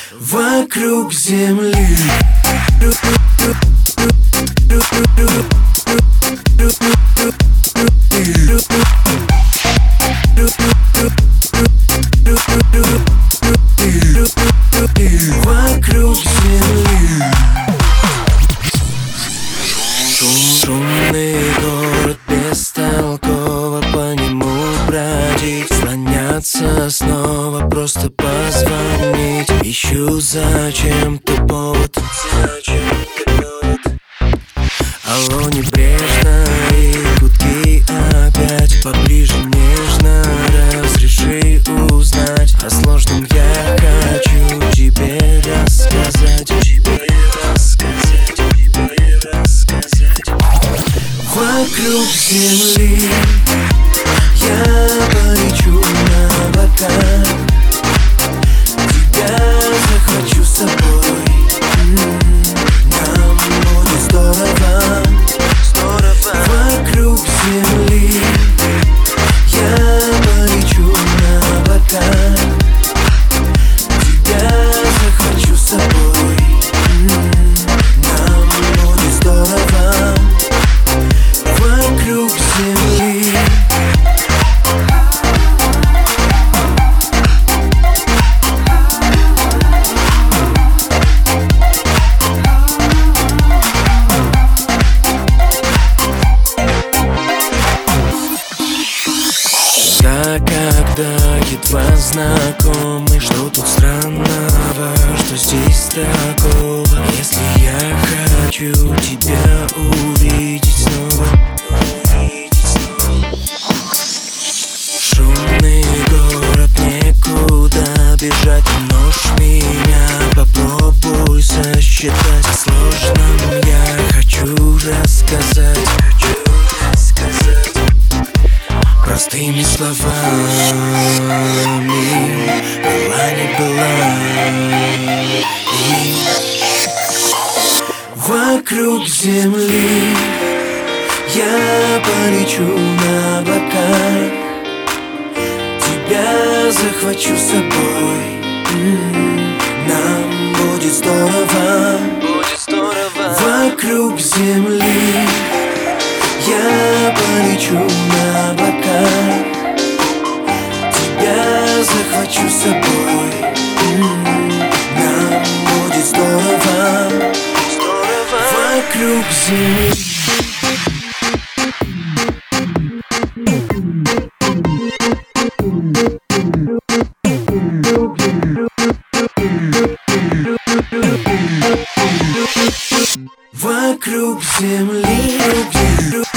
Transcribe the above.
вокруг земли. Вокруг земли. Шумный город, бестолково по нему бродить, слоняться снова, просто позвонить. Ищу зачем-то повод. Алло, небрежно, и гудки опять поближе, нежно. Разреши узнать о сложном, я хочу тебе рассказать. Вокруг земли я полечу на облаках, тебя захвачу с собой. Нам будет здорово, здорово. Вокруг земли я полечу на облаках, тебя захвачу с собой. Нам будет здорово. Вокруг земли. Да, когда едва знакомы, что тут странного, что здесь такого? Если я хочу тебя увидеть снова. Шумный город, некуда бежать, множь меня, попробуй сосчитать. О сложном я хочу рассказать. Простыми словами, была не была. И вокруг земли я полечу на облаках, тебя захвачу с собой. Нам будет здорово, будет здорово. Вокруг земли я полечу на облаках, тебя захвачу с собой. Нам будет здорово, здорово. Вокруг земли. Вокруг земли.